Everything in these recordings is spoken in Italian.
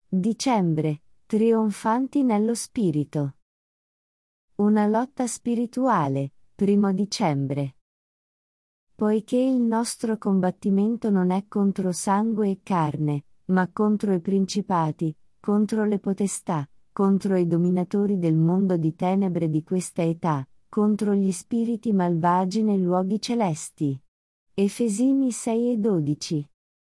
Dicembre, trionfanti nello spirito. Una lotta spirituale, 1 dicembre. Poiché il nostro combattimento non è contro sangue e carne, ma contro i principati, contro le potestà, contro i dominatori del mondo di tenebre di questa età, contro gli spiriti malvagi nei luoghi celesti. Efesini 6:12.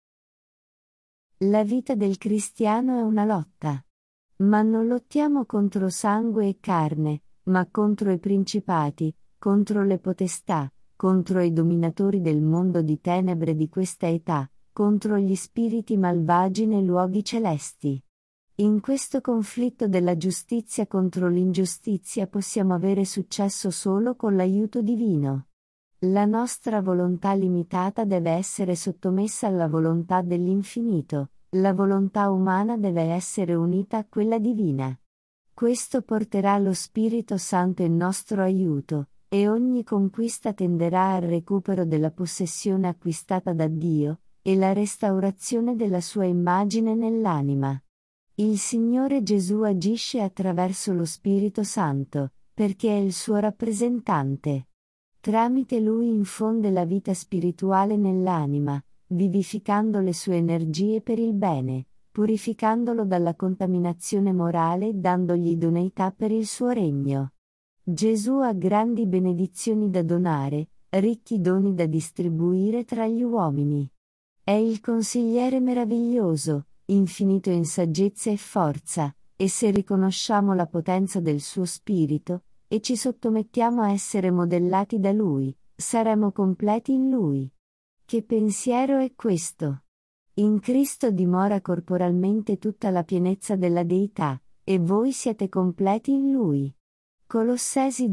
La vita del cristiano è una lotta. Ma non lottiamo contro sangue e carne, ma contro i principati, contro le potestà, contro i dominatori del mondo di tenebre di questa età, contro gli spiriti malvagi nei luoghi celesti. In questo conflitto della giustizia contro l'ingiustizia possiamo avere successo solo con l'aiuto divino. La nostra volontà limitata deve essere sottomessa alla volontà dell'infinito, la volontà umana deve essere unita a quella divina. Questo porterà lo Spirito Santo in nostro aiuto, e ogni conquista tenderà al recupero della possessione acquistata da Dio, e la restaurazione della sua immagine nell'anima. Il Signore Gesù agisce attraverso lo Spirito Santo, perché è il suo rappresentante. Tramite lui infonde la vita spirituale nell'anima, vivificando le sue energie per il bene, purificandolo dalla contaminazione morale e dandogli idoneità per il suo regno. Gesù ha grandi benedizioni da donare, ricchi doni da distribuire tra gli uomini. È il consigliere meraviglioso, infinito in saggezza e forza, e se riconosciamo la potenza del suo spirito, e ci sottomettiamo a essere modellati da Lui, saremo completi in Lui. Che pensiero è questo? In Cristo dimora corporalmente tutta la pienezza della Deità, e voi siete completi in Lui. Colossesi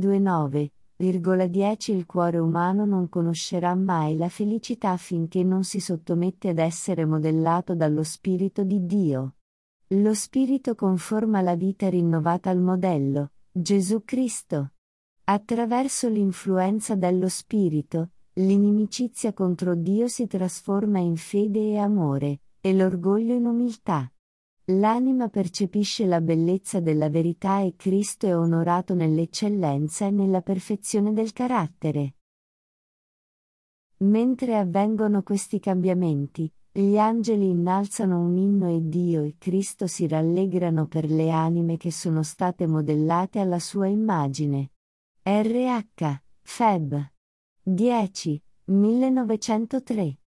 2:9,10 Il cuore umano non conoscerà mai la felicità finché non si sottomette ad essere modellato dallo Spirito di Dio. Lo Spirito conforma la vita rinnovata al modello, Gesù Cristo. Attraverso l'influenza dello Spirito, l'inimicizia contro Dio si trasforma in fede e amore, e l'orgoglio in umiltà. L'anima percepisce la bellezza della verità e Cristo è onorato nell'eccellenza e nella perfezione del carattere. Mentre avvengono questi cambiamenti, gli angeli innalzano un inno e Dio e Cristo si rallegrano per le anime che sono state modellate alla sua immagine. RH. Feb. 10, 1903